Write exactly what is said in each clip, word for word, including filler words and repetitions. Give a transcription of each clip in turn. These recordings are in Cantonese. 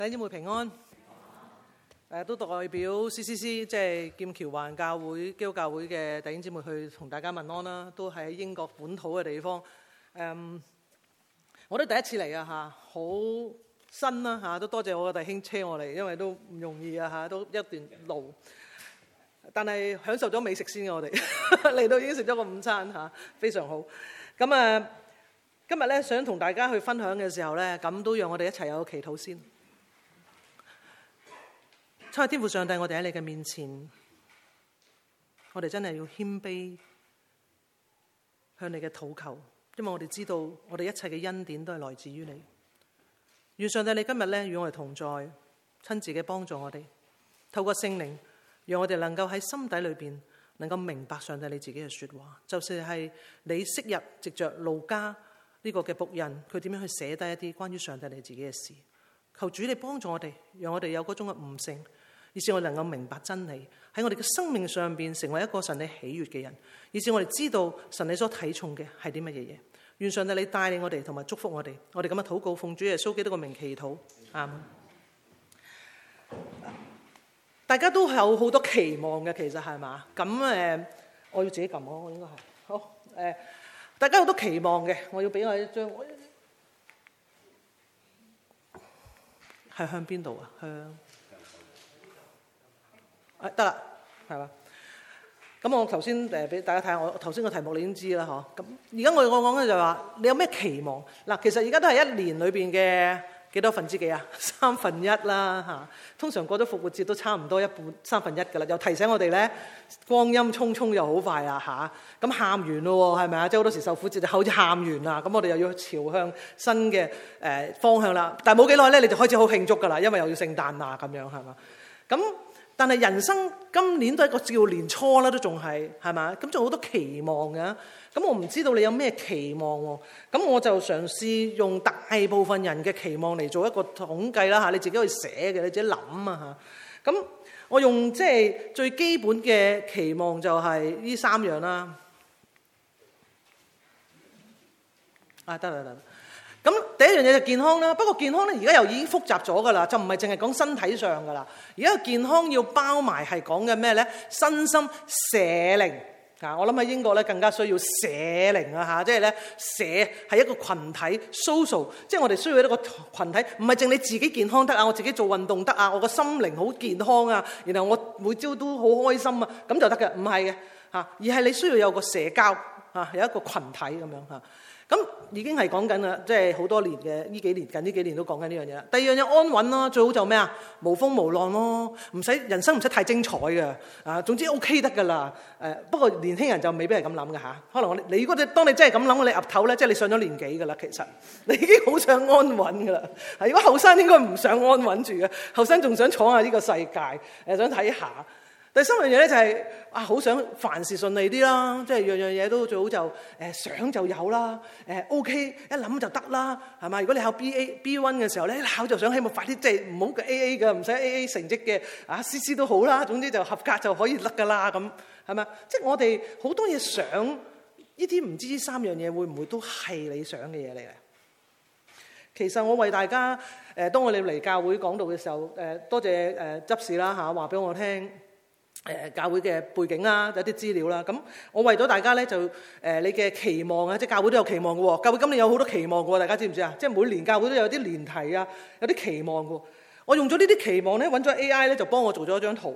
弟兄姊妹平安。誒都代表 C C C 即係劍橋華人教會基督教會嘅弟兄姊妹去同大家問安啦。都喺英國本土嘅地方。誒，我都第一次嚟啊嚇，好新啦嚇，都多謝我嘅弟兄車我嚟，因為都唔容易啊嚇，都一段路。但係享受咗美食先嘅，我哋嚟到已經食咗個午餐嚇，非常好。咁啊，今日咧想同大家去分享嘅時候咧，咁都讓我哋一齊有個祈禱先。親愛天父上帝，我哋喺你嘅面前，我哋真係要謙卑向你嘅禱求，因為我哋知道我哋一切嘅恩典都係來自於你。願上帝你今日咧與我哋同在，親自嘅幫助我哋，透過聖靈，讓我哋能夠喺心底裏邊能夠明白上帝你自己嘅說話，就是係你昔日藉着路加呢個嘅僕人，佢點樣去寫低一啲關於上帝你自己嘅事。求主你幫助我哋，讓我哋有嗰種嘅悟性，以致我哋能夠明白真理，喺我哋嘅生命上邊成為一個神你喜悅嘅人，以致我哋知道神你所睇重嘅係啲乜嘢嘢。願上帝你帶領我哋同埋祝福我哋，我哋咁樣禱告，奉主耶穌基督嘅名祈禱，阿們。大家都有好多期望嘅，其實係嘛？咁誒，我要自己撳咯，我應該係好誒。大家好多期望嘅，我要俾我一張，係向邊度啊？向誒得啦，係嘛？咁我頭先誒俾大家睇下，我頭先個題目你已經知啦，嗬。咁而家我我講嘅就係話，你有咩期望？嗱，其實而家都係一年裏邊嘅幾多分之幾啊？三分一啦嚇。通常過咗復活節都差唔多一半三分一噶啦，又提醒我哋咧，光陰匆匆又好快啊嚇。咁喊完咯喎，係咪啊？即係好多時受苦節就好似喊完啦，咁我哋又要朝向新嘅誒方向啦。但係冇幾耐咧，你就開始好慶祝噶啦，因為又要聖誕啦咁樣係嘛？咁但係人生今年都係一個叫年初啦，都仲係係嘛？咁仲好多期望嘅。咁我唔知道你有咩期望喎？咁我就嘗試用大部分人嘅期望嚟做一個統計啦嚇，你自己去寫嘅，你自己諗啊嚇。咁我用即係最基本嘅期望就係呢三樣啦。啊得啦得啦。咁第一樣嘢就健康啦，不過健康咧而家又已經複雜咗噶啦，就唔係淨係講身體上噶啦。而家健康要包埋係講嘅咩咧？身心社靈啊！我諗喺英國咧更加需要社靈啊嚇，即係咧社係一個群體 social， 即係我哋需要一個群體，唔係淨你自己健康得啊，我自己做運動得啊，我個心靈好健康啊，然後我每朝都好開心啊，咁就得嘅，唔係嘅嚇，而係你需要有個社交啊，有一個群體咁樣嚇。咁已經係講緊啦，即係好多年嘅呢幾年，近呢幾年都講緊呢樣嘢啦。第二樣嘢安穩啦，最好就咩啊？無風無浪咯，唔使人生唔使太精彩嘅啊。總之 OK 得噶啦。誒不過年輕人就未必係咁諗嘅嚇。可能我你如果你當你真係咁諗，你岌頭咧，即係你上咗年紀噶啦。其實你已經好想安穩噶啦。如果後生應該唔想安穩住嘅，後生仲想闖下呢個世界，誒想睇下。第三樣嘢咧就係啊，好想凡事順利啲啦，即係樣樣嘢都最好就誒、呃、想就有啦，誒、呃、OK 一諗就得啦，係嘛？如果你考 B A B one 嘅時候咧，一考就想希望快啲，即係唔好嘅 A A 嘅，唔使 A A 成績嘅啊 C C 都好啦，總之就合格就可以得噶啦，咁係咪？即係我哋好多嘢想，呢啲唔知呢三樣嘢會唔會都係你想嘅嘢嚟咧？其實我為大家誒、呃，當我哋嚟教會講道嘅時候，誒、呃、多謝誒、呃、執事啦嚇，話俾我聽。誒教會嘅背景啦，有啲資料啦。咁我為咗大家咧，就誒、呃、你嘅期望啊，即係教會都有期望嘅喎。教會今年有好多期望嘅喎，大家知唔知啊？即係每年教會都有啲年題啊，有啲期望嘅喎。我用咗呢啲期望咧，揾咗 A I 咧，就幫我做咗一張圖，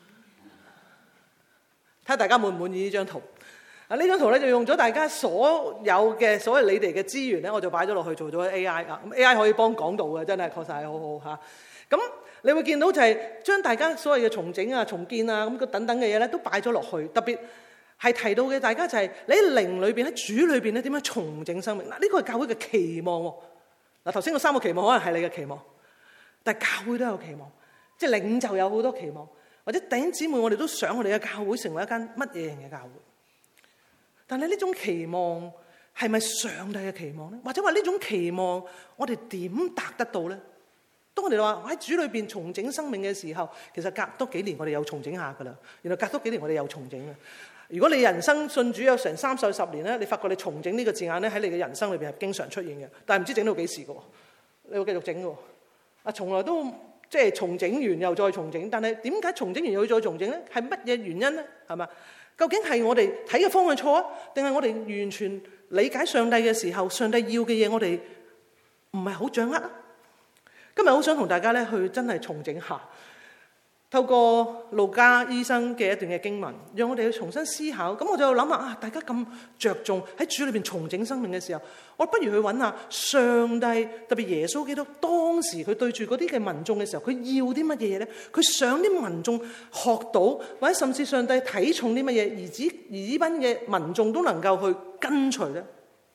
睇下大家滿唔滿意呢張圖。啊，呢張圖咧就用咗大家所有嘅所謂你哋嘅資源咧，我就擺咗落去做咗 A I 啊。咁 A I 可以幫講道嘅，真係確實係好好嚇。咁你會見到就係將大家所謂嘅重整啊、重建啊咁個等等嘅嘢咧，都擺咗落去。特別係提到嘅，大家就係你喺靈裏邊、喺主裏邊咧，點樣重整生命？嗱，呢個係教會嘅期望喎。嗱，頭先嗰三個期望可能係你嘅期望，但係教會都有期望，即係領袖有好多期望，或者弟兄姊妹，我哋都想我哋嘅教會成為一間乜嘢人嘅教會。但係呢種期望係咪上帝嘅期望咧？或者話呢種期望我哋點達得到咧？當我哋話喺主裏邊重整生命嘅時候，其實隔多幾年我哋又重整下噶啦。然後隔多幾年我哋又重整嘅。如果你人生信主有成三四十年咧，你發覺你重整呢個字眼咧喺你嘅人生裏邊係經常出現嘅，但係唔知整到幾時嘅喎，你會繼續整嘅喎。 啊，從來都即係重整完又再重整，但係點解重整完又要再重整咧？係乜嘢原因咧？係嘛？究竟係我哋睇嘅方向錯啊，定係我哋完全理解上帝嘅時候，上帝要嘅嘢我哋唔係好掌握啊？今日好想同大家咧去真係重整下，透過路加醫生嘅一段嘅經文，讓我哋去重新思考。咁我就諗下啊，大家咁着重喺主裏邊重整生命嘅時候，我不如去揾下上帝，特別耶穌基督當時佢對住嗰啲嘅民眾嘅時候，佢要啲乜嘢嘢咧？佢想啲民眾學到，或者甚至上帝睇重啲乜嘢，而指而呢班嘅民眾都能夠去跟隨咧。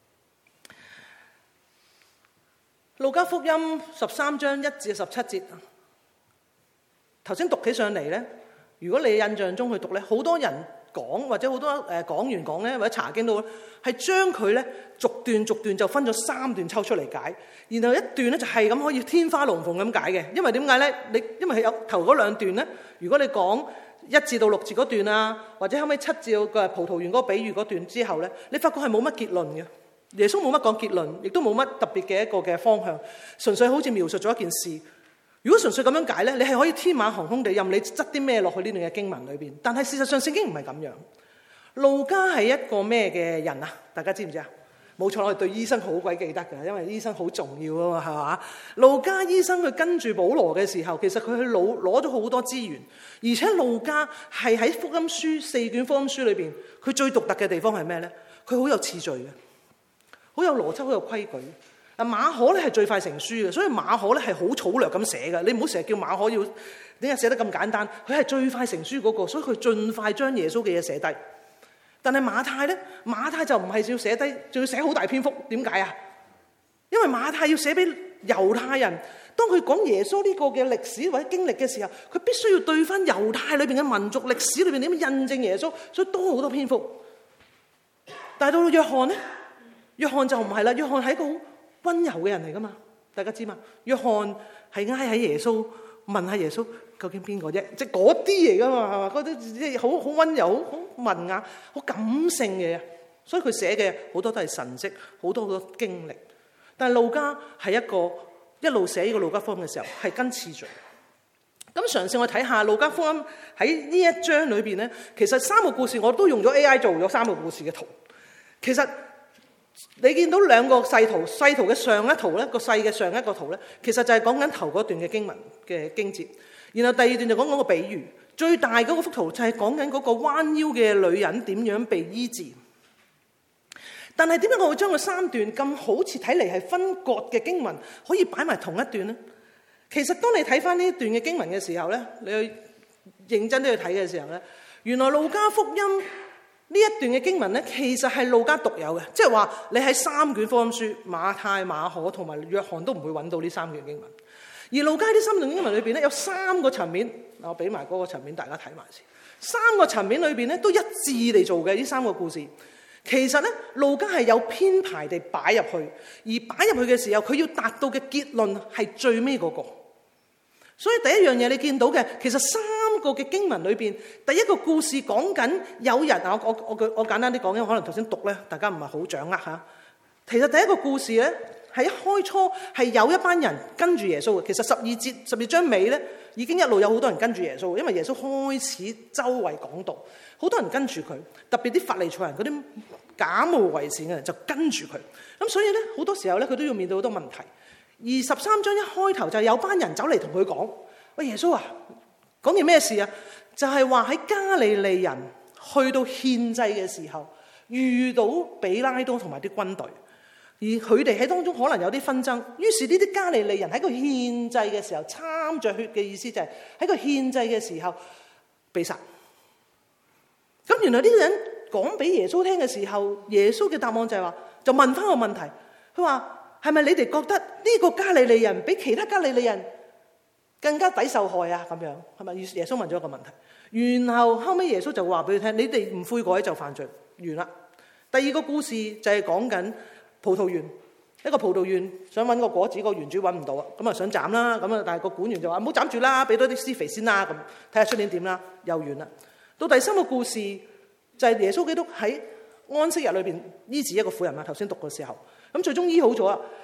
路加福音十三章一至十七節，頭先讀起上嚟咧，如果你印象中去讀咧，好多人講或者好多誒講員講咧，或者查經到咧，係將佢咧逐段逐段就分咗三段抽出嚟解，然後一段咧就係咁可以天花龍鳳咁解嘅。因為點解咧？你因為係有頭嗰兩段咧，如果你講一至到六節嗰段啊，或者後尾七至到個葡萄園嗰個比喻嗰段之後咧，你發覺係冇乜結論嘅。耶穌冇乜講結論，亦都冇乜特別嘅一個嘅方向，純粹好似描述咗一件事。如果純粹咁樣解咧，你係可以天馬行空地任你執啲咩落去呢段嘅經文裏邊。但係事實上聖經唔係咁樣。路加係一個咩嘅人啊？大家知唔知啊？冇錯，我哋對醫生好鬼記得㗎，因為醫生好重要啊嘛，係嘛？路加醫生佢跟住保羅嘅時候，其實佢去攞攞咗好多資源，而且路加係喺福音書四卷福音書裏邊，佢最獨特嘅地方係咩咧？佢好有次序嘅。好有邏輯，好有規矩。啊，馬可咧係最快成書嘅，所以馬可咧係好草略咁寫嘅。你唔好成日叫馬可要點解寫得咁簡單？佢係最快成書嗰個，所以佢盡快將耶穌嘅嘢寫低。但係馬太咧，馬太就唔係要寫低，仲要寫好大篇幅。點解啊？因為馬太要寫俾猶太人，當佢講耶穌呢個嘅歷史或者經歷嘅時候，佢必須要對翻猶太裏邊嘅民族歷史裏邊點樣印證耶穌，所以多好多篇幅。但係到約翰咧？約翰就唔係啦，約翰係一個好溫柔嘅人嚟噶嘛，大家知嘛？約翰係挨喺耶穌問下耶穌究竟邊個啫，即係嗰啲嚟噶嘛，係嘛？嗰啲即係好好溫柔、好好文雅、好感性嘅，所以佢寫嘅好多都係神蹟，好多好多經歷。但係路加係一個一路寫呢個路加福音嘅時候係跟次序。咁嘗試我睇下路加福音喺呢一章裏邊咧，其實三個故事我都用咗 A I 做咗三個故事嘅圖，其實。你見到兩個細圖，細圖嘅上一圖咧，個細嘅上一個圖咧，其實就係講緊頭嗰段嘅經文嘅經節，然後第二段就講講個比喻，最大嗰個幅圖就係講緊嗰個彎腰嘅女人點樣被醫治。但係點解我會將個三段咁好似睇嚟係分割嘅經文可以擺埋同一段咧？其實當你睇翻呢一段嘅經文嘅時候咧，你去認真啲去睇嘅時候咧，原來路加福音。呢一段嘅經文咧，其實係路加獨有嘅，即係話你喺三卷福音書馬太、馬可同埋約翰都唔會揾到呢三卷經文。而路加呢三段經文裏邊咧，有三個層面，我俾埋嗰個層面大家睇埋先。三個層面裏邊咧都一致地做嘅呢三個故事。其實咧，路加係有編排地擺入去，而擺入去嘅時候，佢要達到嘅結論係最尾嗰個。所以第一樣嘢你見到嘅，其實三個嘅經文裏邊，第一個故事講緊有人啊，我我我我簡單啲講，因為可能頭先讀咧，大家唔係好掌握嚇。其實第一個故事咧，係一開初係有一班人跟住耶穌嘅。其實十二節十二章尾咧，已經一路有好多人跟住耶穌，因為耶穌開始周圍講道，好多人跟住佢，特別啲法利賽人嗰啲假冒為善嘅人就跟住佢。咁所以咧，好多時候咧，佢都要面對好多問題。而十三章一開頭就有班人走嚟同佢講：喂，耶穌啊，講件咩事啊？就係話喺加利利人去到獻祭嘅時候，遇到比拉多同埋啲軍隊，而佢哋喺當中可能有啲紛爭。於是呢啲加利利人喺個獻祭嘅時候參着血嘅意思就係喺個獻祭嘅時候被殺。咁原來呢個人講俾耶穌聽嘅時候，耶穌嘅答案就係話，就問翻個問題，佢話。係咪你哋覺得呢個加利利人比其他加利利人更加抵受害啊？咁樣係咪？耶穌問咗一個問題，然後後尾耶穌就話俾佢聽：你哋唔悔改就犯罪。完啦。第二個故事就係講緊葡萄園，一個葡萄園想揾個果子，個園主揾唔到啊，咁啊想斬啦，咁啊但係個管園就話唔好斬住啦，俾多啲施肥先啦，咁睇下出年點啦，又完啦。到第三個故事就係耶穌基督喺安息日裏邊醫治一個婦人啊，頭先讀嘅時候。咁最終醫好咗啊！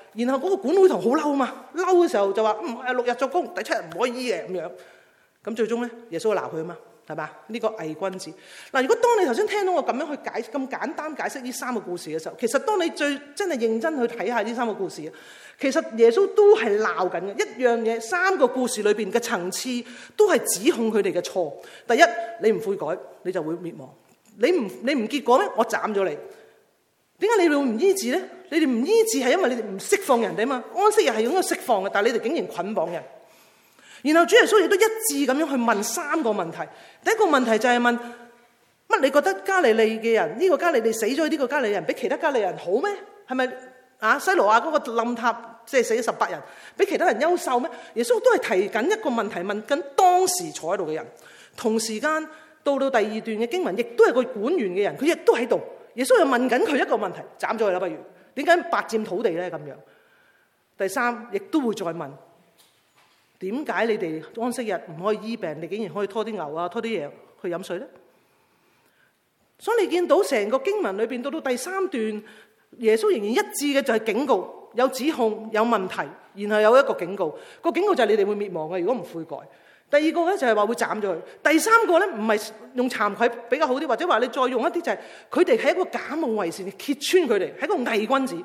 然後嗰個管會堂好嬲嘛，嬲嘅時候就話唔係六日作工，第七日唔可以醫嘅咁樣。咁最終咧，耶穌鬧佢啊嘛，係嘛？呢、這個偽君子。嗱，如果當你頭先聽到我咁樣去解咁簡單解釋呢三個故事嘅時候，其實當你最真係認真去睇下呢三個故事，其實耶穌都係鬧緊嘅一樣嘢。三個故事裏邊嘅層次都係指控佢哋嘅錯。第一，你唔悔改，你就會滅亡。你唔你唔結果咩？我斬咗你。點解你哋會唔醫治咧？你哋唔醫治係因為你哋唔釋放人哋啊嘛。安息日係應該釋放嘅，但係你哋竟然捆綁人。然後主耶穌亦都一致咁樣去問三個問題。第一個問題就係問乜？你覺得加利利嘅人呢、這個加利利死咗呢個加利利人比其他加利利人好咩？係咪啊？西羅亞嗰個冧塔即係死咗十八人，比其他人優秀咩？耶穌都係提緊一個問題，問緊當時坐喺度嘅人。同時間到到第二段嘅經文，亦都係個管員嘅人，佢亦都喺度。耶穌又問緊佢一個問題，斬咗佢啦，不如點解白佔土地咧？咁樣。第三，亦都會再問。點解你哋安息日唔可以醫病，你竟然可以拖啲牛啊、拖啲嘢去飲水咧？所以你見到成個經文裏邊，到到第三段，耶穌仍然一致嘅就係警告，有指控、有問題，然後有一個警告。個警告就係你哋會滅亡嘅，如果唔悔改。第二個咧就係話會斬咗佢。第三個咧唔係用慚愧比較好啲，或者話你再用一啲就係佢哋係一個假冒為善，揭穿佢哋係一個偽君子。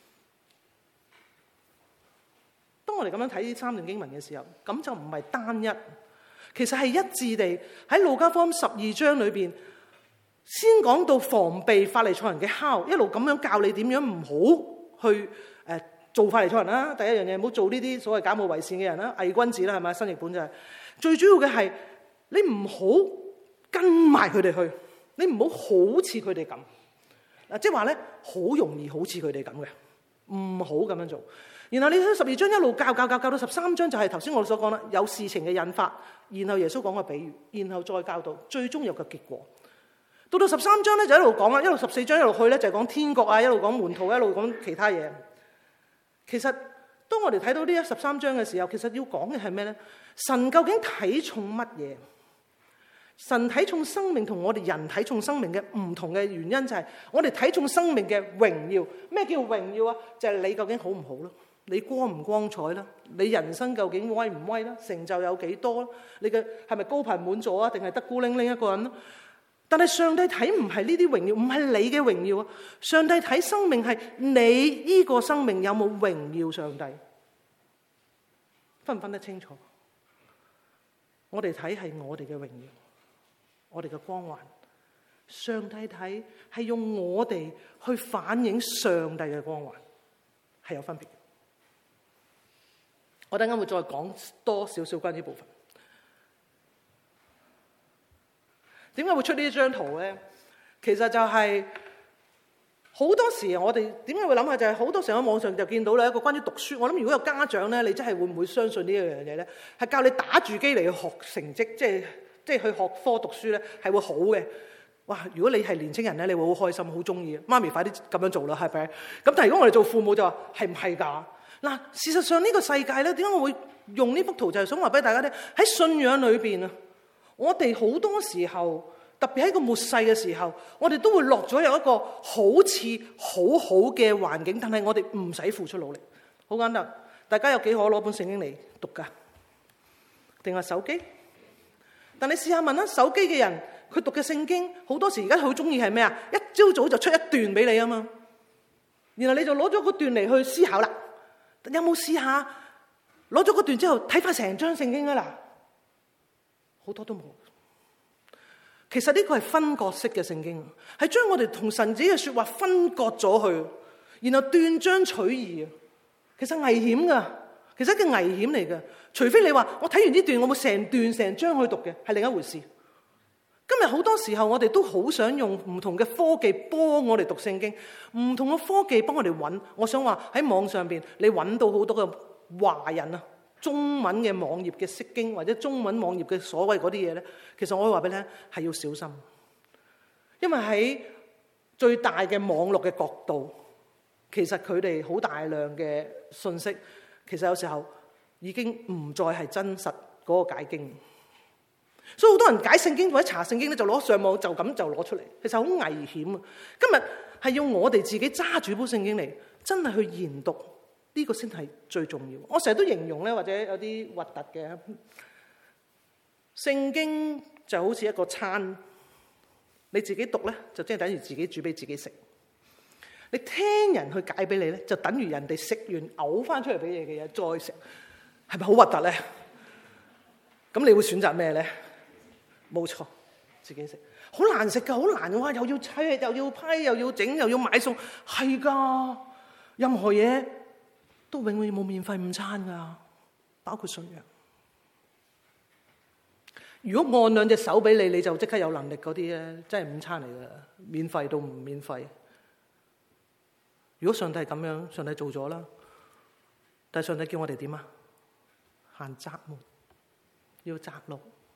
當我哋咁樣睇呢三段經文嘅時候，咁就唔係單一，其實係一致地喺路加福音十二章裏邊，先講到防備法利賽人嘅酵，一路咁樣教你點樣唔好去誒、呃、做法利賽人啦。第一樣嘢唔好做呢啲所謂假冒為善嘅人啦，偽君子啦，係咪？新譯本就係、是、最主要嘅係你唔好跟埋佢哋去，你唔好好似佢哋咁嗱，即係話咧好容易好似佢哋咁嘅，唔好咁樣做。然後你睇十二章一路教教教教到十三章，就係頭先我所講啦，有事情嘅引發，然後耶穌講個比喻，然後再教導，最終有個結果。到到十三章咧就一路講啦，一路十四章一路去咧就係講天國啊，一路講門徒，一路講其他嘢。其實當我哋睇到呢一十三章嘅時候，其實要講嘅係咩咧？神究竟睇重乜嘢？神睇重生命同我哋人睇重生命嘅唔同嘅原因就係我哋睇重生命嘅榮耀。咩叫榮耀啊？就係你究竟好唔好咯？你光唔光彩啦？你人生究竟威唔威啦？成就有幾多啦？你嘅係咪高頻滿座啊？定係得孤零零一個人咯？但係上帝睇唔係呢啲榮耀，唔係你嘅榮耀啊！上帝睇生命係你呢個生命有冇榮耀上帝？分唔分得清楚？我哋睇係我哋嘅榮耀，我哋嘅光環。上帝睇係用我哋去反映上帝嘅光環，係有分別。我等陣會再講多少少關於呢部分。點解會出呢一張圖咧？其實就係好多時我哋點解會諗下，就係好多時喺網上就見到咧一個關於讀書。我諗如果有家長咧，你真係會唔會相信呢一樣嘢咧？係教你打住機嚟去學成績，即係即係去學科讀書咧，係會好嘅。哇！如果你係年青人咧，你會好開心，好中意。媽咪快啲咁樣做啦，係咪？咁但係如果我哋做父母就話係唔係㗎？嗱，事實上呢個世界咧，點解我會用呢幅圖就係想話俾大家聽，喺信仰裏邊啊，我哋好多時候，特別喺個末世嘅時候，我哋都會落咗有一個好似好好嘅環境，但係我哋唔使付出努力。好簡單，大家有幾可攞本聖經嚟讀㗎？定係手機？但你試下問下手機嘅人，佢讀嘅聖經好多時而家好中意係咩啊？一朝早就出一段俾你啊嘛，然後你就攞咗嗰段嚟去思考啦。有冇試下攞咗嗰段之後睇翻成張聖經啊？嗱，好多都冇。其實呢個係分割式嘅聖經，係將我哋同神自己嘅說話分割咗去，然後斷章取義啊！其實危險噶，其實一個危險嚟嘅。除非你話我睇完呢段，我冇成段成章去讀嘅，係另一回事。今日好多時候我哋都好想用唔同嘅科技幫我哋讀聖經，唔同嘅科技幫我哋揾。我想話喺網上邊你揾到好多嘅華人啊，中文嘅網頁嘅釋經或者中文網頁嘅所謂嗰啲嘢咧，其實我可以話俾你聽係要小心，因為喺最大嘅網絡嘅角度，其實佢哋好大量嘅信息，其實有時候已經唔再係真實嗰個解經。所以好多人解聖經或者查聖經咧，就攞上網就咁就攞出嚟，其實好危險啊！今日係要我哋自己揸住本聖經嚟，真係去研讀， 呢個先係最重要。我成日都形容咧，或者有啲核突嘅，聖經就好似一個餐，你自己讀咧就即係等於自己煮俾自己食。你聽人去解俾你咧，就等於人哋食完嘔翻出嚟俾你嘅嘢再食，係咪好核突咧？咁你會選擇咩咧？冇錯，自己食。好難食噶，好難嘅話，又要砌，又要批，又要整，又要買餸，係噶。任何嘢都永遠冇免費午餐噶，包括信仰。如果按兩隻手俾你，你就即刻有能力嗰啲咧，真係午餐嚟噶，免費到唔免費。如果上帝咁樣，上帝做咗啦，但係上帝叫我哋點啊？行窄門，要窄路。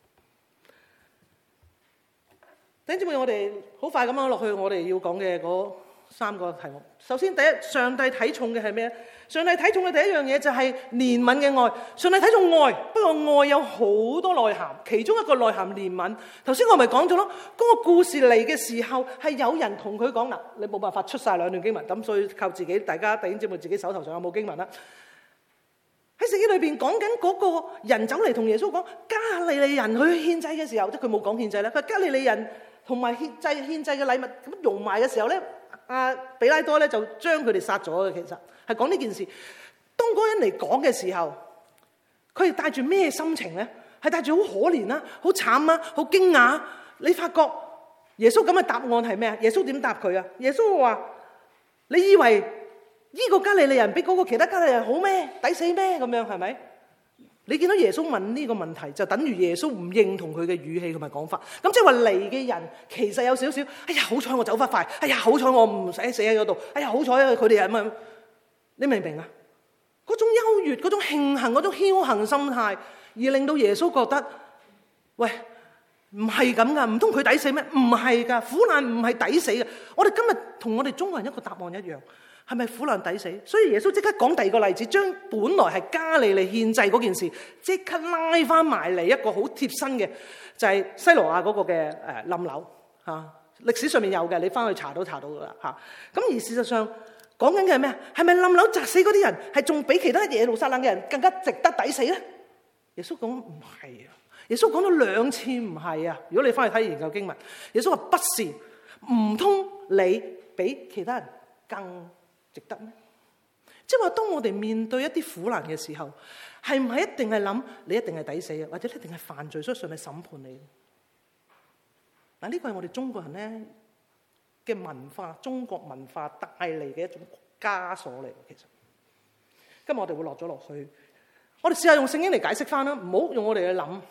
弟兄姊妹，我哋好快咁樣落去，我哋要講嘅嗰三個題目。首先，第一，上帝睇重嘅係咩？上帝睇重嘅第一樣嘢就係憐憫嘅愛。上帝睇重愛，不過愛有好多內涵，其中一個內涵憐憫。頭先我咪講咗咯，嗰個故事嚟嘅時候係有人同佢講嗱，你冇辦法出晒兩段經文，咁所以靠自己，大家弟兄姊妹自己手頭上有冇經文啦？喺聖經裏邊講緊嗰個人走嚟同耶穌講，加利利人去獻祭嘅時候，即係佢冇講獻祭啦，佢加利利人同埋獻祭獻祭嘅禮物咁融埋嘅時候咧，阿比拉多咧就將佢哋殺咗嘅。其實係講呢件事。當嗰人嚟講嘅時候，佢哋帶住咩心情咧？係帶住好可憐啦、好慘啊、好驚訝。你發覺耶穌咁嘅答案係咩啊？耶穌點答佢啊？耶穌話：你以為呢個加利利人比嗰個其他加利利人好咩？抵死咩？咁樣係咪？你見到耶穌問呢個問題，就等於耶穌唔認同佢嘅語氣同埋講法。咁即係話嚟嘅人其實有少少，哎呀好彩我走得快，哎呀好彩我唔使死喺嗰度，哎呀好彩佢哋係咁。你明唔明啊？嗰種優越、嗰種慶幸、嗰種僥倖心態，而令到耶穌覺得，喂，唔係咁噶，唔通佢抵死咩？唔係噶，苦難唔係抵死嘅。我哋今日同我哋中國人一個答案一樣。係咪苦難抵死？所以耶穌即刻講第二個例子，將本來係加利利獻祭嗰件事，即刻拉翻埋嚟一個好貼身嘅，就係、是、西羅亞嗰個嘅誒冧樓嚇。歷史上面有嘅，你翻去查都查到噶啦嚇。咁而事實上講緊嘅係咩？係咪冧樓砸死嗰啲人係仲比其他耶路撒冷嘅人更加值得抵死咧？耶穌講唔係啊，耶穌講咗兩次唔係啊。如果你翻去睇研究經文，耶穌話不是，唔通你比其他人更值得咩？即係話，當我哋面對一啲苦難嘅時候，係唔係一定係諗你一定係抵死啊，或者你一定係犯罪，所以上帝審判你？嗱，呢個係我哋中國人咧嘅文化，中國文化帶嚟嘅一種枷鎖嚟。其實今日我哋會落咗落去，我哋試下用聖經嚟解釋翻啦，唔好用我哋去諗。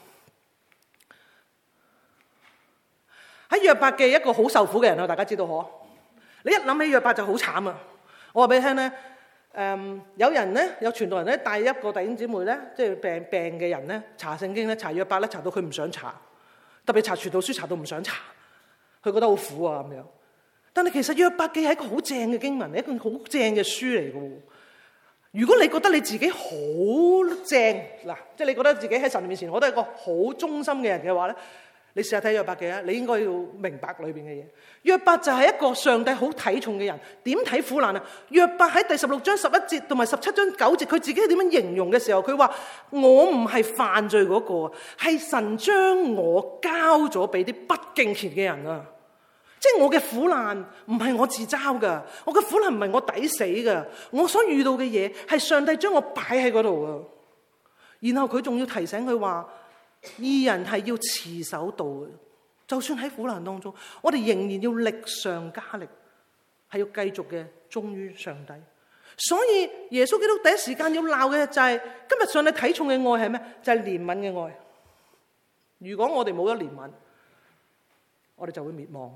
喺約伯記一個好受苦嘅人啊，大家知道嗬？你一諗起約伯就好慘啊！我話俾你聽咧，誒、嗯、有人咧，有傳道人咧，帶一個弟兄姊妹咧，即係病病嘅人咧，查聖經咧，查約伯咧，查到佢唔想查，特別查傳道書查到唔想查，佢覺得好苦啊咁樣。但係其實約伯記係一個好正嘅經文，一個好正嘅書嚟嘅。如果你覺得你自己好正嗱，即係你覺得自己喺神面前我都係一個好忠心嘅人嘅話咧，你試下睇約伯記啊，你應該要明白裏邊嘅嘢。約伯就係一個上帝好睇重嘅人。點睇苦難啊？約伯喺第十六章十一節同埋十七章九節，佢自己係點樣形容嘅時候，佢話我唔係犯罪嗰個，係神將我交咗俾啲不敬虔嘅人啊！即係我嘅苦難唔係我自嘲噶，我嘅苦難唔係我抵死噶，我所遇到嘅嘢係上帝將我擺喺嗰度啊！然後佢仲要提醒佢話，義人係要持守道嘅。就算喺苦難當中，我哋仍然要力上加力，係要繼續嘅忠於上帝。所以耶穌基督第一時間要鬧嘅就係今日上帝睇重嘅愛係咩？就係憐憫嘅愛。如果我哋冇咗憐憫，我哋就會滅亡。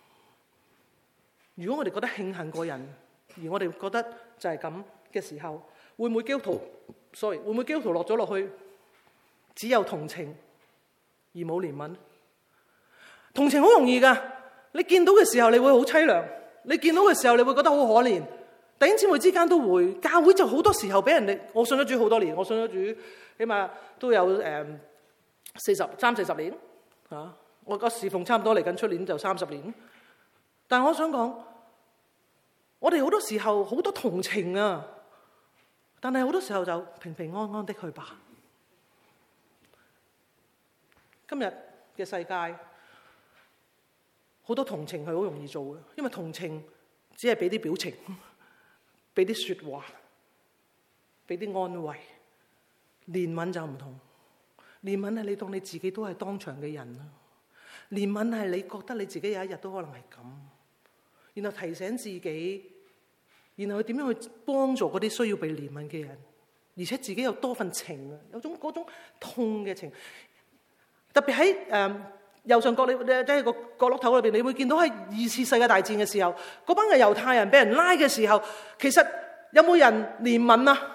如果我哋覺得慶幸過人，而我哋覺得就係咁嘅時候，會唔會基督徒？sorry，會唔會基督徒落咗落去只有同情而冇憐憫？同情好容易噶，你見到嘅時候你會好淒涼，你見到嘅時候你會覺得好可憐。弟兄姊妹之間都會，教會就好多時候俾人哋，我信咗主好多年，我信咗主起碼都有誒四十三四十年啊，我個侍奉差唔多嚟緊出年就三十年。但係我想講，我哋好多時候好多同情啊， 但係好多時候就平平安安的去吧。今日嘅世界好多同情係好容易做嘅，因為同情只係俾啲表情，俾啲說話，俾啲安慰。憐憫就唔同，憐憫係你當你自己都係當場嘅人啦。憐憫係你覺得你自己有一日都可能係咁，然後提醒自己，然後去點樣去幫助嗰啲需要被憐憫嘅人，而且自己有多份情啊，有種嗰種痛嘅情。特別喺誒右上角，你即係個角落頭裏邊，你會見到喺二次世界大戰嘅時候，嗰班嘅猶太人俾人拉嘅時候，其實有冇人憐憫啊？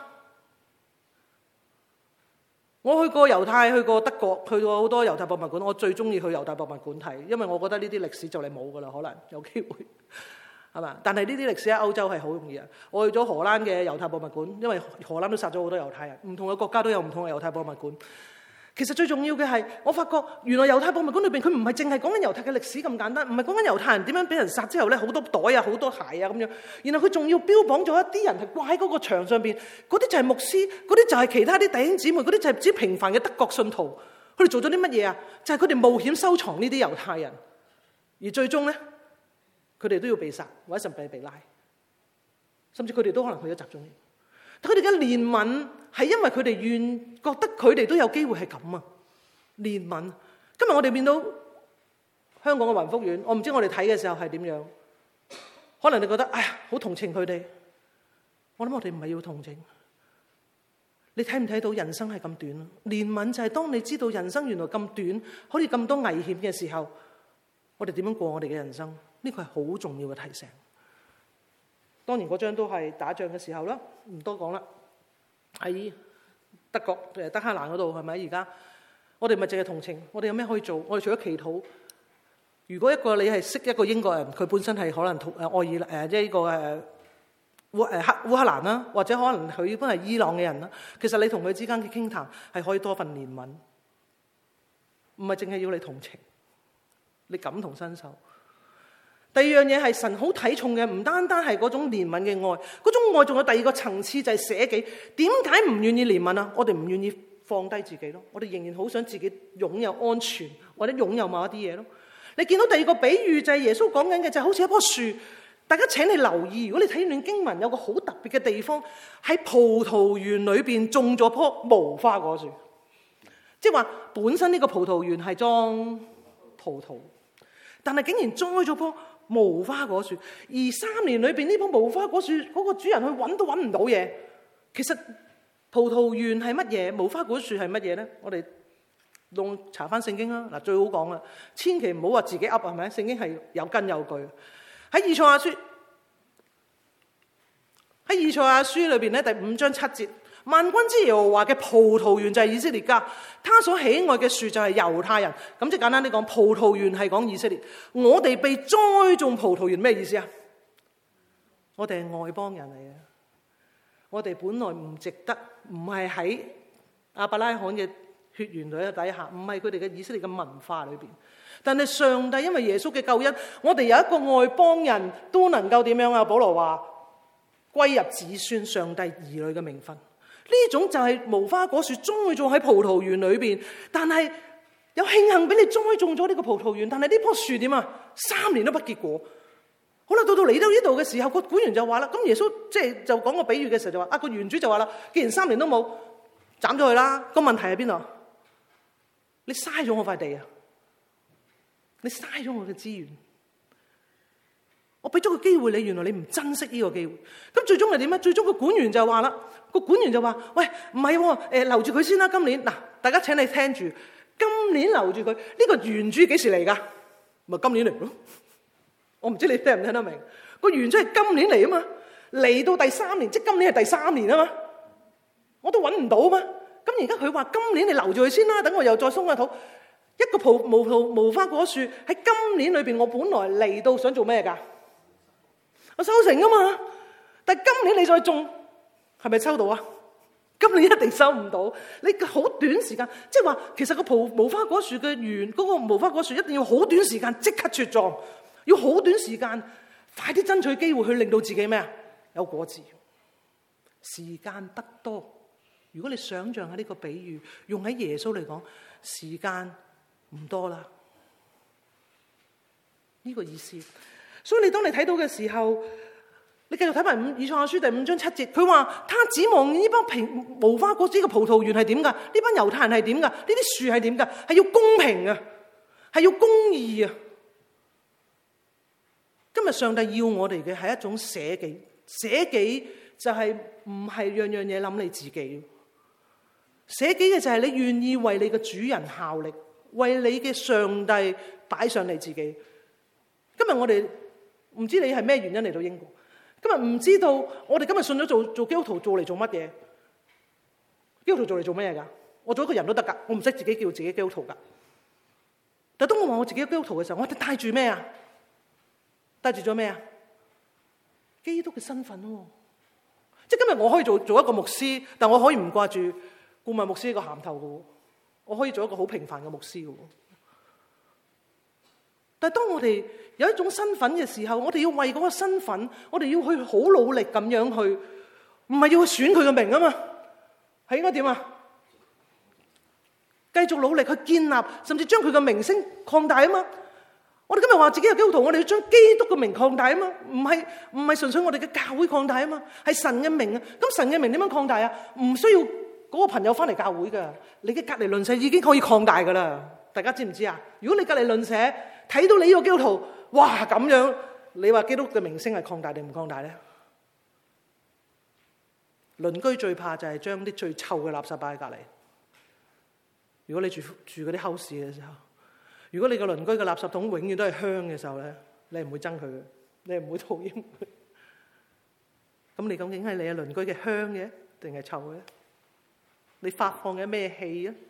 我去過猶太，去過德國，去過好多猶太博物館。我最中意去猶太博物館睇，因為我覺得呢啲歷史就嚟冇噶啦，可能有機會係嘛？但係呢啲歷史喺歐洲係好容易啊！我去咗荷蘭嘅猶太博物館，因為荷蘭都殺咗好多猶太人，唔同嘅國家都有唔同嘅猶太博物館。其實最重要嘅係，我發覺原來猶太博物館裏邊佢唔係淨係講緊猶太嘅歷史咁簡單，唔係講緊猶太人點樣俾人殺之後咧，好多袋啊、好多鞋啊咁樣。然後佢仲要標榜咗一啲人係掛喺嗰個牆上邊，嗰啲就係牧師，嗰啲就係其他啲弟兄姊妹，嗰啲就係只平凡嘅德國信徒。佢哋做咗啲乜嘢啊？就係佢哋冒險收藏呢啲猶太人，而最終咧，佢哋都要被殺或者甚至被拉，甚至佢哋都可能去咗集中營。佢哋嘅憐憫係因為佢哋願覺得佢哋都有機會係咁啊！憐憫。今日我哋見到香港嘅雲福院，我唔知我哋睇嘅時候係點樣。可能你覺得哎呀好同情佢哋，我諗我哋唔係要同情。你睇唔睇到人生係咁短？憐憫就係當你知道人生原來咁短，好似咁多危險嘅時候，我哋點樣過我哋嘅人生？呢個係好重要嘅提醒。當然嗰張都係打仗嘅時候啦，唔多講啦。喺德國誒德黑蘭嗰度係咪？而家我哋咪淨係同情，我哋有咩可以做？我哋除咗祈禱。如果一個你係識一個英國人，佢本身係可能同誒愛爾誒即係呢個誒烏誒黑烏克蘭啦，或者可能佢本係伊朗嘅人啦，其實你同佢之間嘅傾談係可以多份憐憫，唔係淨係要你同情，你感同身受。第二樣嘢係神好睇重嘅，唔單單係嗰種憐憫嘅愛，嗰種愛仲有第二個層次就係捨己。點解唔願意憐憫啊？我哋唔願意放低自己咯，我哋仍然好想自己擁有安全或者擁有某一啲嘢咯。你見到第二個比喻就係耶穌講緊嘅，就係好似一棵樹。大家請你留意，如果你睇段經文，有個好特別嘅地方，喺葡萄園裏邊種咗棵無花果樹，即係話本身呢個葡萄園係裝葡萄，但係竟然栽咗棵無花果樹，而三年裏邊呢棵無花果樹嗰個主人去揾都揾唔到嘢。其實葡萄園係乜嘢？無花果樹係乜嘢咧？我哋用查翻聖經啦。嗱，最好講啦，千祈唔好話自己噏，係咪？聖經係有根有據。喺以賽亞書，喺以賽亞書裏邊咧，第五章七節，萬軍之耶和華嘅葡萄園就係以色列家，他所喜愛嘅樹就係猶太人。咁即係簡單啲講，葡萄園係講以色列。我哋被栽種葡萄園咩意思啊？我哋係外邦人嚟嘅，我哋本來唔值得，唔係喺亞伯拉罕嘅血緣裏底下，唔係佢哋嘅以色列嘅文化裏邊。但係上帝因為耶穌嘅救恩，我哋有一個外邦人都能夠點樣啊？保羅話歸入子孫上帝兒女嘅名分。呢種就係無花果樹栽種喺葡萄園裏邊，但係有慶幸俾你栽種咗呢個葡萄園，但係呢棵樹點啊？三年都不結果。好啦，到到嚟到呢度嘅時候，個管園就話啦，咁耶穌即係就講個比喻嘅時候就話啊，個園主就話啦，既然三年都冇，斬咗佢啦。個問題喺邊度？你嘥咗我塊地啊！你嘥咗我嘅資源，我俾咗個機會你，原來你唔珍惜呢個機會。咁最終係點咧？最終個管員就話啦，個管員就話：喂，唔係喎，誒留住佢先啦。今年嗱，大家請你聽住，今年留住佢。呢個園主幾時嚟㗎？咪今年嚟咯。我唔知你聽唔聽得明？個園主係今年嚟啊嘛，嚟到第三年，即係今年係第三年啊嘛，我都揾唔到啊嘛。咁而家佢話今年你留住佢先啦，等我又再鬆下肚。一個葡無葡無花果樹喺今年裏邊，我本來嚟到想做咩噶？我收成噶嘛，但係今年你再種，係咪收到啊？今年一定收唔到。你好短時間，即係話其實個葡無花果樹嘅園，嗰個無花果樹一定要好短時間即刻茁壯，要好短時間，快啲爭取機會去令到自己咩啊？有果子。 時間不多。如果你想象下呢個比喻，用喺耶穌嚟講，時間唔多啦。呢個意思。所以你當你睇到嘅時候，你繼續睇埋《以賽亞書》第五章七節，佢話：他指望呢班平無花果子嘅葡萄園係點㗎？呢班猶太人係點㗎？呢啲樹係點㗎？係要公平啊，係要公義啊！今日上帝要我哋嘅係一種捨己，捨己就係唔係樣樣嘢諗你自己，捨己嘅就係你願意為你嘅主人效力，為你嘅上帝擺上你自己。今日我哋唔知你係咩原因嚟到英國，今日唔知道我哋今日信咗做做基督徒做嚟做乜嘢？基督徒做嚟做咩嘢㗎？我做一個人都得㗎，我唔識自己叫自己基督徒㗎。但當我話我自己基督徒嘅時候，我哋帶住咩啊？帶住咗咩啊？基督嘅身份喎，即係今日我可以做做一個牧師，但我可以唔掛住顧問牧師呢個銜頭嘅，我可以做一個好平凡嘅牧師嘅。但係當我哋有一種身份嘅時候，我哋要為嗰個身份，我哋要去好努力咁樣去，唔係要去選佢嘅名啊嘛，係應該點啊？繼續努力去建立，甚至將佢嘅名聲擴大啊嘛。我哋今日話自己係基督徒，我哋要將基督嘅名擴大啊嘛，唔係唔係純粹我哋嘅教會擴大啊嘛，係神嘅名啊。咁神嘅名點樣擴大啊？唔需要嗰個朋友翻嚟教會噶，你嘅隔離鄰舍已經可以擴大噶啦。大家知唔知啊？如果你隔離鄰舍睇到你呢個基督徒，哇咁樣，你話基督嘅名聲係擴大定唔擴大咧？鄰居最怕就係將啲最臭嘅垃圾擺喺隔離。如果你住住嗰啲 house 嘅時候，如果你個鄰居嘅垃圾桶永遠都係香嘅時候咧，你係唔會憎佢嘅，你係唔會討厭佢。咁你究竟係你嘅鄰居嘅香嘅，定係臭嘅？你發放嘅咩氣啊？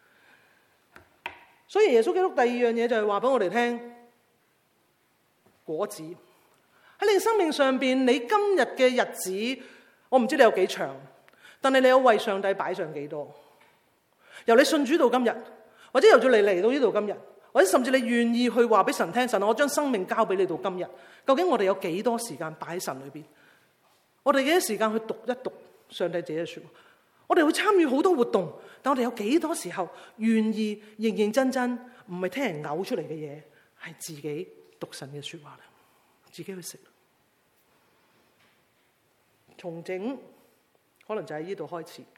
所以耶穌基督第二樣嘢就係話俾我哋聽，果子喺你嘅生命上邊，你今日嘅日子，我唔知你有幾長，但係你有為上帝擺上幾多？由你信主到今日，或者由住你嚟到呢度今日，或者甚至你願意去話俾神聽，神，我將生命交俾你到今日，究竟我哋有幾多時間擺喺神裏邊？我哋幾多時間去讀一讀上帝自己嘅說話？我哋會參與好多活動，但我哋有幾多時候願意認認真真，唔係聽人嘔出嚟嘅嘢，係自己讀神嘅說話咧，自己去食。重整可能就喺呢度開始。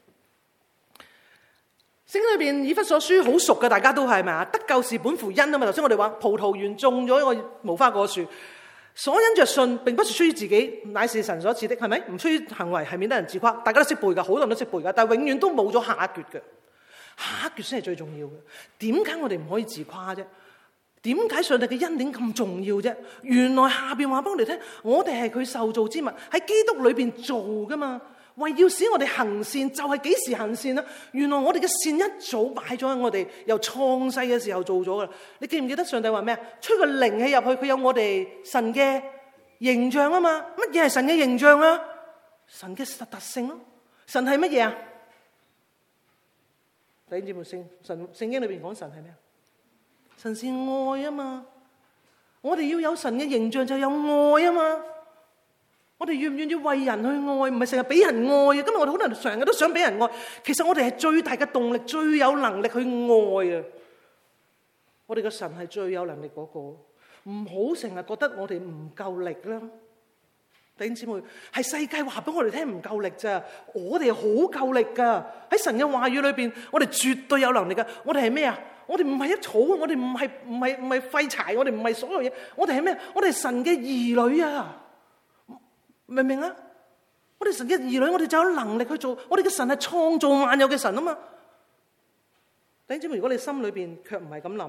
聖經裏邊以弗所書好熟嘅，大家都係咪啊？得救是本乎恩啊嘛。頭先我哋話葡萄園種咗一個無花果樹，所因着信，並不是出於自己，乃是神所賜的，係咪？唔出於行為，係免得人自誇。大家都識背噶，好多人都識背噶，但係永遠都冇咗下一橛嘅，下一橛先係最重要嘅。點解我哋唔可以自誇啫？點解上帝嘅恩典咁重要啫？原來下邊話俾我哋聽，我哋係佢受造之物，喺基督裏邊做噶嘛。為要使我哋行善，就係幾時行善啦？原來我哋嘅善一早擺咗喺我哋由創世嘅時候做咗噶啦。你記唔記得上帝話咩啊？吹個靈氣入去，佢有我哋神嘅形象啊嘛。乜嘢係神嘅形象啊？神嘅實特性咯。神係乜嘢啊？弟兄姊妹，聖神聖經裏邊講神係咩啊？神是愛啊嘛。我哋要有神嘅形象，就有愛啊嘛。我哋願唔願意為人去愛，唔係成日俾人愛啊！今日我哋好多人成日都想俾人愛，其實我哋係最大嘅動力，最有能力去愛啊！我哋嘅神係最有能力嗰個，唔好成日覺得我哋唔夠力啦。弟兄姊妹，係世界話俾我哋聽唔夠力咋，我哋好夠力噶！喺神嘅話語裏邊，我哋絕對有能力噶。我哋係咩啊？我哋唔係一草，我哋唔係唔係唔係廢柴，我哋唔係所有嘢，我哋係咩？我哋係神嘅兒女啊！明唔明啊？我哋神嘅兒女，我哋就有能力去做。我哋嘅神係創造萬有嘅神啊嘛。弟兄姊妹，如果你心裏邊卻唔係咁諗，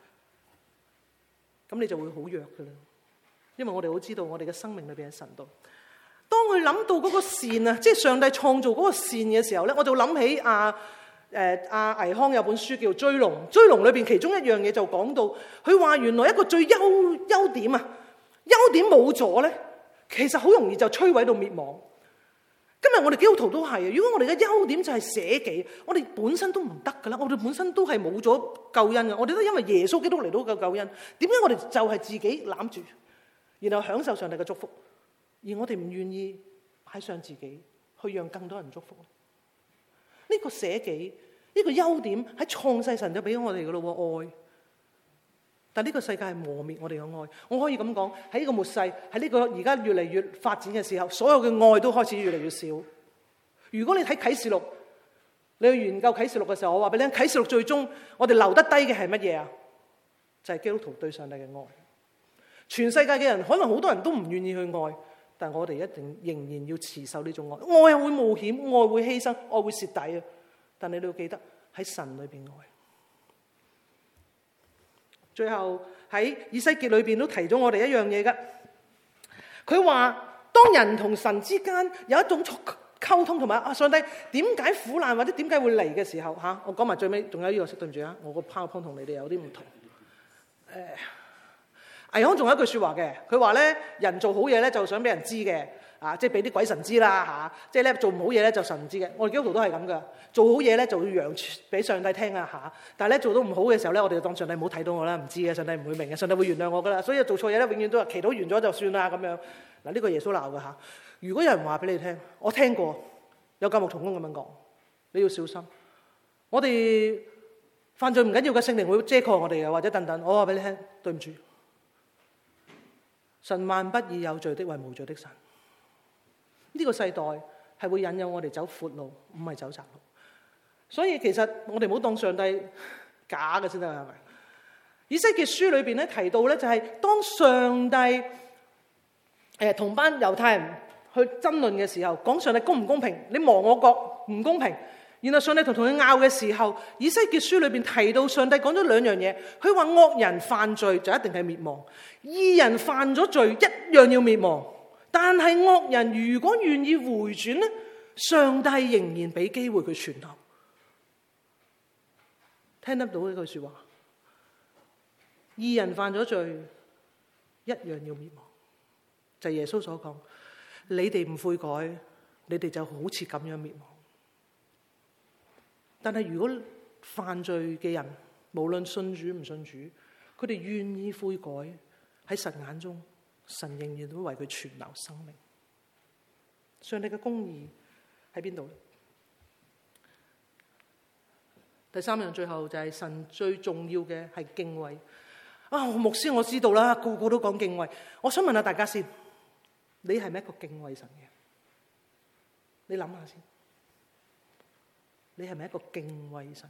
咁你就會好弱噶啦。因為我哋好知道，我哋嘅生命裏邊喺神度。當佢諗到嗰個善啊，即係上帝創造嗰個善嘅時候咧，我就諗起阿誒阿倪匡有本書叫《追龍》，《追龍》裏邊其中一樣嘢就講到，佢話原來一個最優優點啊，優點冇咗咧。其實好容易就摧毀到滅亡。今日我哋基督徒都係，如果我哋嘅優點就係捨己，我哋本身都唔得噶啦，我哋本身都係冇咗救恩嘅。我哋都因為耶穌基督嚟到嘅救恩，點解我哋就係自己攬住，然後享受上帝嘅祝福，而我哋唔願意擺上自己去去讓更多人祝福？呢個捨己，呢個優點喺創世神就俾我哋噶咯喎，愛。但呢個世界係磨滅我哋嘅愛。我可以咁講，喺呢個末世，喺呢個而家越嚟越發展嘅時候，所有嘅愛都開始越嚟越少。如果你睇啟示錄，你去研究啟示錄嘅時候，我話俾你聽，啟示錄最終我哋留得低嘅係乜嘢啊？就係基督徒對上帝嘅愛。全世界嘅人可能好多人都唔願意去愛，但我哋一定仍然要持守呢種愛。愛係會冒險，愛會犧牲，愛會蝕底啊！但你都要記得喺神裏邊愛。最後喺以西結裏邊都提咗我哋一樣嘢噶，佢話當人同神之間有一種溝通，同埋啊上帝點解苦難或者點解會嚟嘅時候吓，我講埋最尾仲有呢個，對唔住啊，我個 PowerPoint 同你哋有啲唔同。誒，倪匡仲有一句說話嘅，佢話咧人做好嘢咧就想俾人知嘅。啊！即係俾啲鬼神知啦嚇，即係咧做唔好嘢咧就神唔知嘅。我哋基督徒都係咁噶，做好嘢咧就要揚俾上帝聽啊嚇。但係咧做到唔好嘅時候咧，我哋就當上帝冇睇到我啦，唔知嘅，上帝唔會明嘅，上帝會原諒我噶啦。所以做錯嘢咧，永遠都係祈禱完咗就算啦咁樣。嗱，呢個耶穌鬧嘅嚇。如果有人話俾你聽，我聽過有教牧同工咁樣講，你要小心。我哋犯罪唔緊要嘅，聖靈會遮蓋我哋嘅，或者等等。我話俾你聽，對唔住，神萬不以有罪的為無罪的神。呢個世代係會引誘我哋走闊路，唔係走窄路。所以其實我哋唔好當上帝假嘅先得，係咪？以西結書裏邊咧提到咧，就係當上帝誒同班猶太人去爭論嘅時候，講上帝公唔公平？你亡我國唔公平。然後上帝同同佢拗嘅時候，以西結書裏邊提到上帝講咗兩樣嘢，佢話惡人犯罪就一定係滅亡，義人犯咗罪一樣要滅亡。但係惡人如果願意回轉咧，上帝仍然俾機會佢存留。聽得到呢句說話？義人犯咗罪，一樣要滅亡。就係耶穌所講，你哋唔悔改，你哋就好似咁樣滅亡。但係如果犯罪嘅人，無論信主唔信主，佢哋願意悔改，喺神眼中，神仍然都為佢存留生命。上帝嘅公義喺邊度？第三樣，最後就係神最重要嘅係敬畏。啊，牧師我知道啦，個個都講敬畏。我想問下大家先，你係咪一個敬畏神嘅人？你諗下先，你係咪一個敬畏神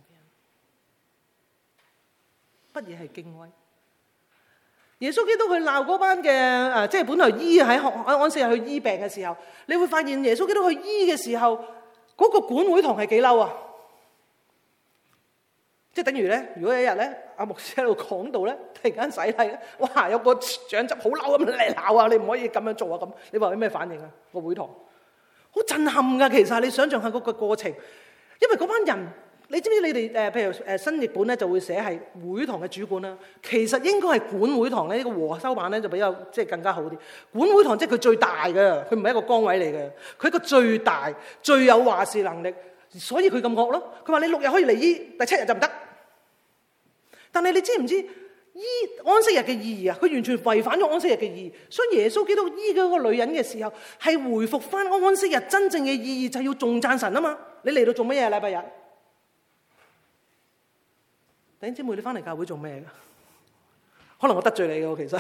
嘅人？乜嘢係敬畏？耶穌基督佢鬧嗰班嘅誒，即係本來醫喺安安息日去醫病嘅時候，你會發現耶穌基督去醫嘅時候，嗰個管會堂係幾嬲啊！即係等於咧，如果有一日咧，阿牧師喺度講道咧，突然間洗禮咧，哇！有個長執好嬲咁嚟鬧啊！你唔可以咁樣做啊！咁你話有咩反應啊？個會堂好震撼噶，其實你想象下嗰個過程，因為嗰班人。你知唔知你哋誒，譬如誒新譯本咧就會寫係會堂嘅主管啦，其實應該係管會堂咧，呢個和修版咧就比較即係更加好啲。管會堂即係佢最大嘅，佢唔係一個崗位嚟嘅，佢一個最大最有話事能力，所以佢咁惡咯。佢話你六日可以嚟醫，第七日就唔得。但係你知唔知醫安息日嘅意義啊？佢完全違反咗安息日嘅意義。所以耶穌基督醫嗰個女人嘅時候，係回復翻安息日真正嘅意義，就係要頌讚神啊嘛！你嚟到做乜嘢啊？禮拜日？弟兄姊妹，你翻嚟教會做咩噶？可能我得罪你嘅，其實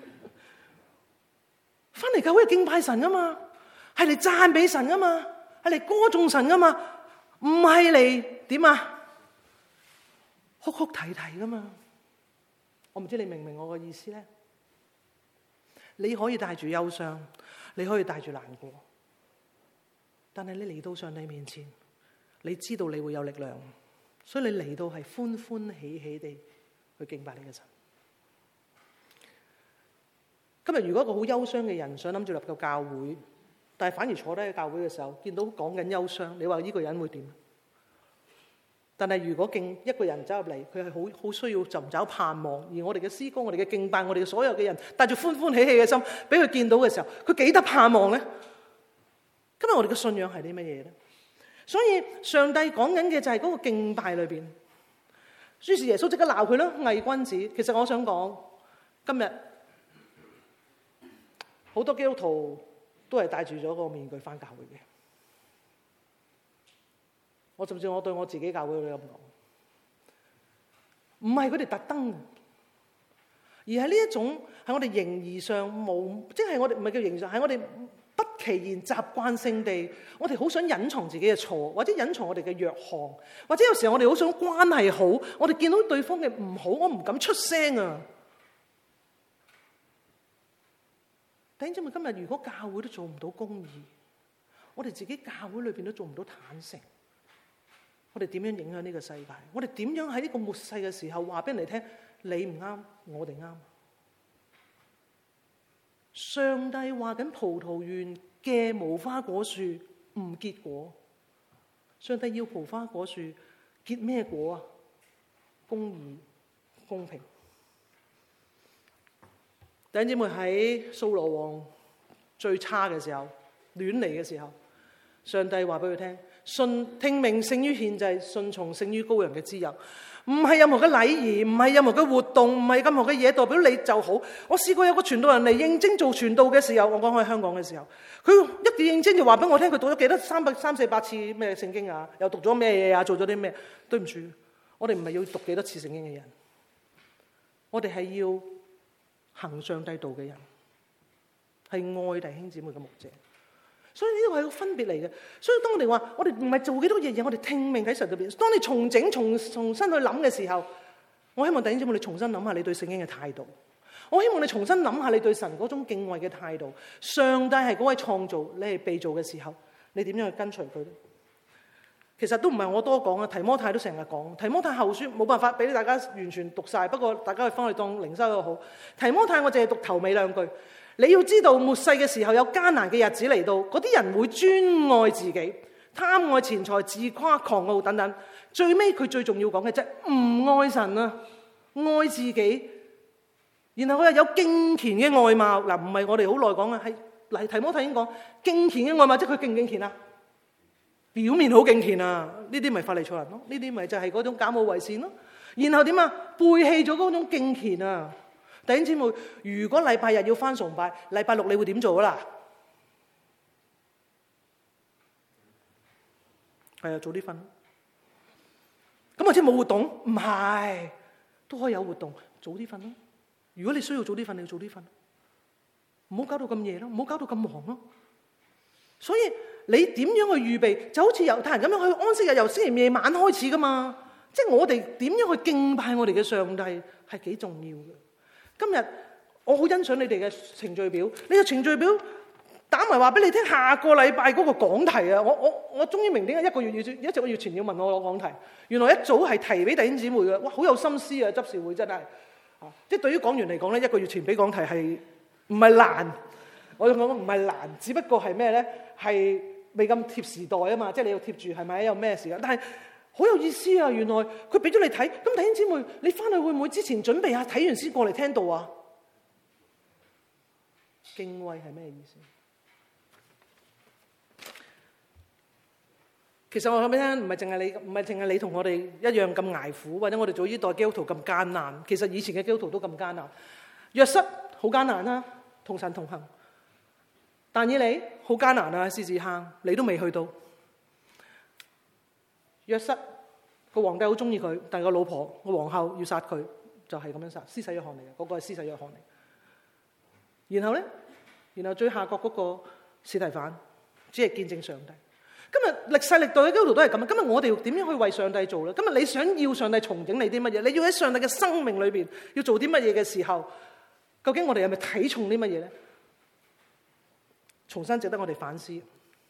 翻嚟教會係敬拜神啊嘛，係嚟讚美神啊嘛，係嚟歌頌神啊嘛，唔係嚟點啊？哭哭啼啼噶嘛。我唔知你明唔明我嘅意思咧？你可以帶住憂傷，你可以帶住難過，但係你嚟到上帝面前，你知道你會有力量。所以你嚟到係歡歡喜喜地去敬拜你嘅神。今日如果一個好憂傷嘅人想諗住入個教會，但係反而坐低喺教會嘅時候，見到講緊憂傷，你話呢個人會點？但係如果敬一個人走入嚟，佢係好好需要尋找盼望，而我哋嘅詩歌、我哋嘅敬拜、我哋嘅所有嘅人帶住歡歡喜喜嘅心，俾佢見到嘅時候，佢幾得盼望咧？今日我哋嘅信仰係啲乜嘢咧？所以上帝講緊嘅就係嗰個敬拜裏邊，於是耶穌即刻鬧佢咯，偽君子。其實我想講，今日好多基督徒都係戴住咗個面具返教會嘅。 我甚至我對我自己教會都咁講，唔係佢哋特登嘅，而係呢一種係我哋形而上冇，即係我哋唔係叫形而上，係我哋不其然習慣性地，我哋好想隱藏自己嘅錯，或者隱藏我哋嘅弱項，或者有時候我哋好想關係好，我哋見到對方嘅唔好，我唔敢出聲啊！弟兄姊妹，今日如果教會都做唔到公義，我哋自己教會裏邊都做唔到坦誠，我哋點樣影響呢個世界？我哋點樣喺呢個末世嘅時候話俾人哋聽，你唔啱，我哋啱？上帝話緊葡萄園嘅無花果樹唔結果，上帝要無花果樹結咩果啊？公義、公平。弟兄姊妹，喺掃羅王最差嘅時候，亂嚟嘅時候，上帝話俾佢聽：信聽命勝於獻祭，順從勝於羔羊嘅脂油。唔係任何嘅禮儀，唔係任何嘅活動，唔係任何嘅嘢代表你就好。我試過有個傳道人嚟應徵做傳道嘅時候，我講喺香港嘅時候，佢一應徵就話俾我聽，佢讀咗幾多三百三四百次咩聖經啊，又讀咗咩嘢啊，做咗啲咩？對唔住，我哋唔係要讀幾多次聖經嘅人，我哋係要行上帝道嘅人，係愛弟兄姊妹嘅牧者。所以呢個係個分別嚟嘅。所以當我哋話我哋唔係做幾多嘢嘢，我哋聽命喺神裏邊。當你重整、重重新去諗嘅時候，我希望弟兄姊妹你重新諗下你對聖經嘅態度。我希望你重新諗下你對神嗰種敬畏嘅態度。上帝係嗰位創造，你係被造嘅時候，你點樣去跟隨佢？其實都唔係我多講啊，提摩太都成日講。提摩太後書冇辦法俾大家完全讀晒，不過大家去翻去當靈修又好。提摩太我淨係讀頭尾兩句。你要知道末世嘅時候有艱難嘅日子嚟到，嗰啲人會專愛自己，貪愛錢財、自誇、狂傲等等。最尾佢最重要講嘅啫，唔愛神啊，愛自己。然後佢又有敬虔嘅外貌，嗱唔係我哋好耐講啊，係嚟提摩太已經講敬虔嘅外貌，即係佢敬唔敬虔啊？表面好敬虔啊，呢啲咪法利賽人咯，呢啲咪就係嗰種假冒為善咯。然後點啊？背棄咗嗰種敬虔啊！弟兄姊妹，如果禮拜日要返崇拜，禮拜六你會點做啊？係啊，早啲瞓。咁或者冇活動？唔係，都可以有活動，早啲瞓咯。如果你需要早啲瞓，你要早啲瞓，唔好搞到咁夜咯，唔好搞到咁忙咯。所以你點樣去預備？就好似猶太人咁樣，去安息日由星期夜晚開始噶嘛。即係我哋點樣去敬拜我哋嘅上帝係幾重要嘅。今日我好欣賞你哋嘅程序表，呢個程序表打埋話俾你聽，下個禮拜嗰個講題啊！我我我終於明點解一個月要一個月前要問我攞講題，原來一早係提俾弟兄姊妹嘅，哇！好有心思啊！執事會真係啊！即係對於講員嚟講咧，一個月前俾講題係唔係難？我講唔係難，只不過係咩咧？係未咁貼時代啊嘛！即係你要貼住係咪？有咩時間？但係好有意思啊！原來佢俾咗你睇，咁弟兄姊妹，你翻去會唔會之前準備下睇完先過嚟聽到啊？敬畏係咩意思？其實我講俾你聽，唔係淨係你，唔係淨係你同我哋一樣咁捱苦，或者我哋做呢代基督徒咁艱難。其實以前嘅基督徒都咁艱難。約瑟好艱難啦，同神同行。但以理好艱難啊，獅子坑你都未去到。約瑟個皇帝好中意佢，但係個老婆個皇后要殺佢，就係咁樣殺，施洗約翰嚟嘅，嗰個係施洗約翰嚟。然後咧，然後最下角嗰個司提反，只係見證上帝。今日歷世歷代嘅基督徒都係咁啊！今日我哋點樣去為上帝做咧？今日你想要上帝重整你啲乜嘢？你要喺上帝嘅生命裏邊要做啲乜嘢嘅時候，究竟我哋係咪睇重啲乜嘢咧？重新值得我哋反思。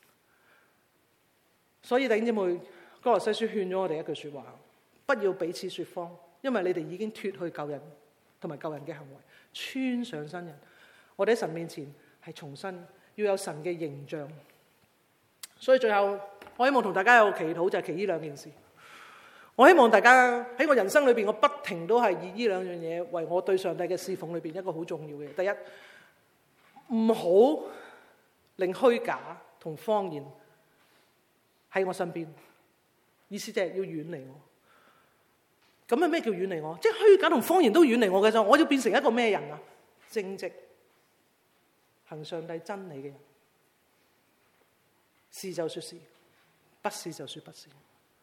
所以弟兄姊妹，歌羅西書勸咗我哋一句說話：不要彼此說謊，因為你哋已經脫去舊人同埋舊人嘅行為，穿上新人。我哋喺神面前係重新要有神嘅形象。所以最後，我希望同大家有個祈禱，就係祈呢兩件事。我希望大家喺我人生裏邊，我不停都係以呢兩樣嘢為我對上帝嘅侍奉裏邊一個好重要嘅。第一，唔好令虛假同謊言喺我身邊，意思即係要遠離我。咁啊咩叫遠離我？即係虛假同謊言都遠離我嘅時候，我要變成一個咩人啊？正直、行上帝真理嘅人。是就說是，不是就說不是。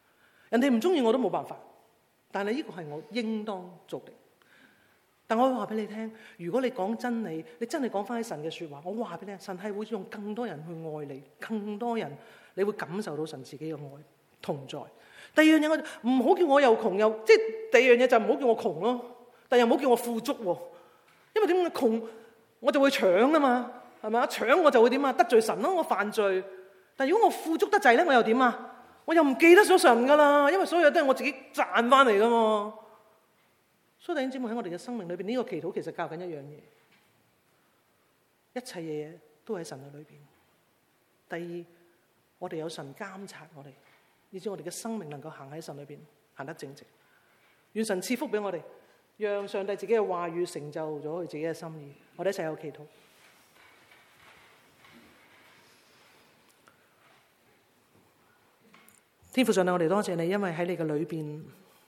人哋唔中意我都冇辦法，但係呢個係我應當做的。但我會話俾你聽，如果你講真理，你真係講翻喺神嘅說話，我話俾你聽，神係會用更多人去愛你，更多人你會感受到神自己嘅愛同在。第二樣嘢，我唔好叫我又窮又，即係第二樣嘢就唔好叫我窮咯，但又唔好叫我富足喎，因為點解窮我就會搶啊嘛，係咪啊？搶我就會點啊？得罪神咯，我犯罪。但如果我富足得滯咧，我又點啊？我又唔記得咗神噶啦，因為所有都係我自己賺翻嚟噶嘛。所以弟兄姊妹，喺我哋嘅生命裏邊，呢個祈禱其實教緊一樣嘢，一切嘢都喺神嘅裏邊。第二，我哋有神監察我哋，以致我哋嘅生命能夠行喺神裏邊，行得正直。願神賜福俾我哋，讓上帝自己嘅話語成就咗佢自己嘅心意。我哋一齊有祈禱。天父上帝，我哋多謝你，因為喺你嘅裏邊，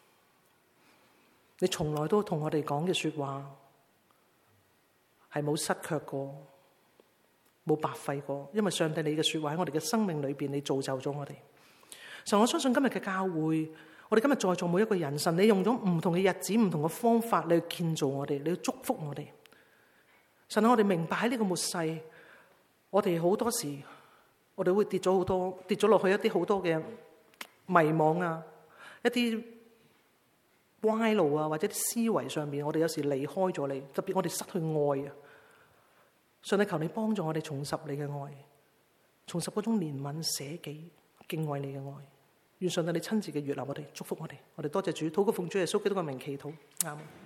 你從來都同我哋講嘅說話係冇失卻過，冇白費過。因為上帝你嘅說話喺我哋嘅生命裏邊，你造就咗我哋。神，我相信今日嘅教會，我哋今日在座每一個人，神你用咗唔同嘅日子、唔同嘅方法，你去建造我哋，你去祝福我哋。神，我哋明白喺呢個末世，我哋好多時，我哋會跌咗好多，跌咗落去一啲好多嘅迷惘啊，一啲歪路啊，或者啲思維上面，我哋有時離開咗你，特別我哋失去愛啊。上帝求你幫助我哋重拾你嘅愛，重拾嗰種憐憫、捨己、敬畏你嘅愛。願上帝你親自嘅悅納我哋，祝福我哋。我哋多謝主，禱告奉主耶穌基督嘅名祈禱，阿們。